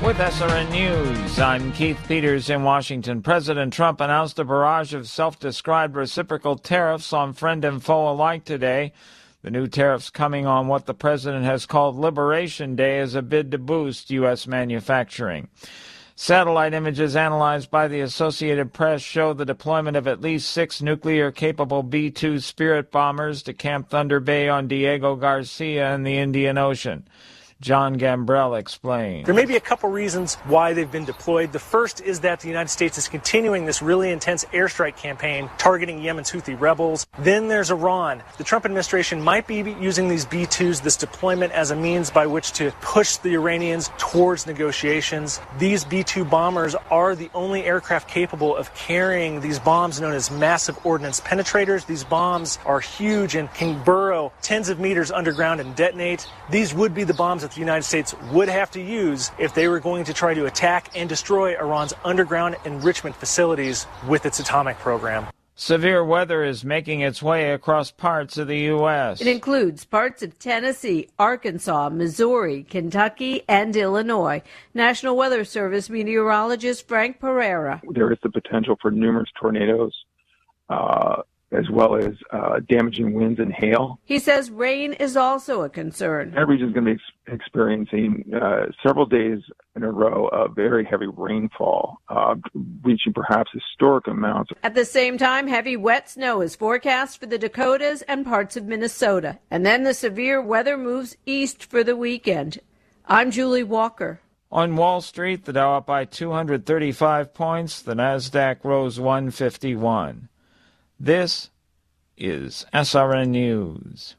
With SRN News, I'm Keith Peters in Washington. President Trump announced a barrage of self-described reciprocal tariffs on friend and foe alike today. The new tariffs coming on what the president has called Liberation Day as a bid to boost U.S. manufacturing. Satellite images analyzed by the Associated Press show the deployment of at least 6 nuclear-capable B-2 Spirit bombers to Camp Thunder Bay on Diego Garcia in the Indian Ocean. John Gambrell explained. There may be a couple reasons why they've been deployed. The first is that the United States is continuing this really intense airstrike campaign targeting Yemen's Houthi rebels. Then there's Iran. The Trump administration might be using these B-2s, this deployment, as a means by which to push the Iranians towards negotiations. These B-2 bombers are the only aircraft capable of carrying these bombs known as massive ordnance penetrators. These bombs are huge and can burrow tens of meters underground and detonate. These would be the bombs that the United States would have to use if they were going to try to attack and destroy Iran's underground enrichment facilities with its atomic program. Severe weather is making its way across parts of the U.S. It includes parts of Tennessee, Arkansas, Missouri, Kentucky, and Illinois. National Weather Service meteorologist Frank Pereira. There is the potential for numerous tornadoes, as well as damaging winds and hail. He says rain is also a concern. That region is going to be experiencing several days in a row of very heavy rainfall, reaching perhaps historic amounts. At the same time, heavy wet snow is forecast for the Dakotas and parts of Minnesota. And then the severe weather moves east for the weekend. I'm Julie Walker. On Wall Street, the Dow up by 235 points. The Nasdaq rose 151. This is SRN News.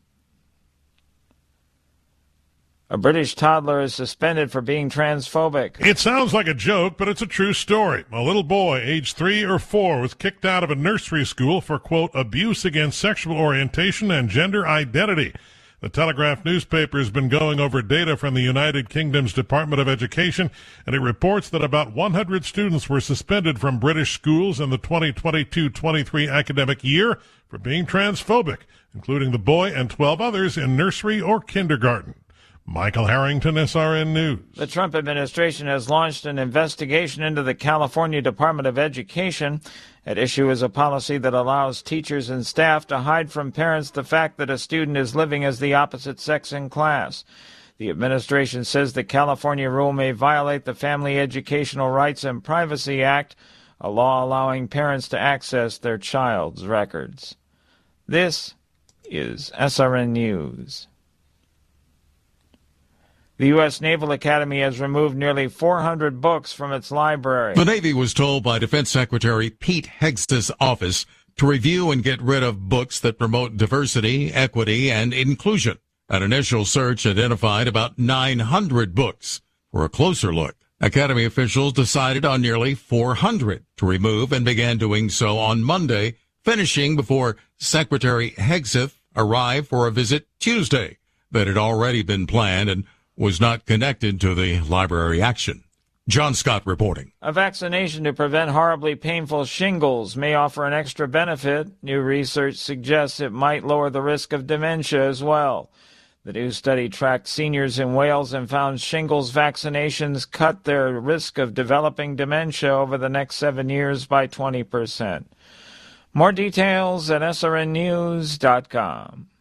A British toddler is suspended for being transphobic. It sounds like a joke, but it's a true story. A little boy, aged 3 or 4, was kicked out of a nursery school for, quote, abuse against sexual orientation and gender identity. The Telegraph newspaper has been going over data from the United Kingdom's Department of Education, and it reports that about 100 students were suspended from British schools in the 2022-23 academic year for being transphobic, including the boy and 12 others in nursery or kindergarten. Michael Harrington, SRN News. The Trump administration has launched an investigation into the California Department of Education. At issue is a policy that allows teachers and staff to hide from parents the fact that a student is living as the opposite sex in class. The administration says the California rule may violate the Family Educational Rights and Privacy Act, a law allowing parents to access their child's records. This is SRN News. The U.S. Naval Academy has removed nearly 400 books from its library. The Navy was told by Defense Secretary Pete Hegseth's office to review and get rid of books that promote diversity, equity, and inclusion. An initial search identified about 900 books. For a closer look, Academy officials decided on nearly 400 to remove and began doing so on Monday, finishing before Secretary Hegseth arrived for a visit Tuesday that had already been planned and was not connected to the library action. John Scott reporting. A vaccination to prevent horribly painful shingles may offer an extra benefit. New research suggests it might lower the risk of dementia as well. The new study tracked seniors in Wales and found shingles vaccinations cut their risk of developing dementia over the next 7 years by 20%. More details at srnnews.com.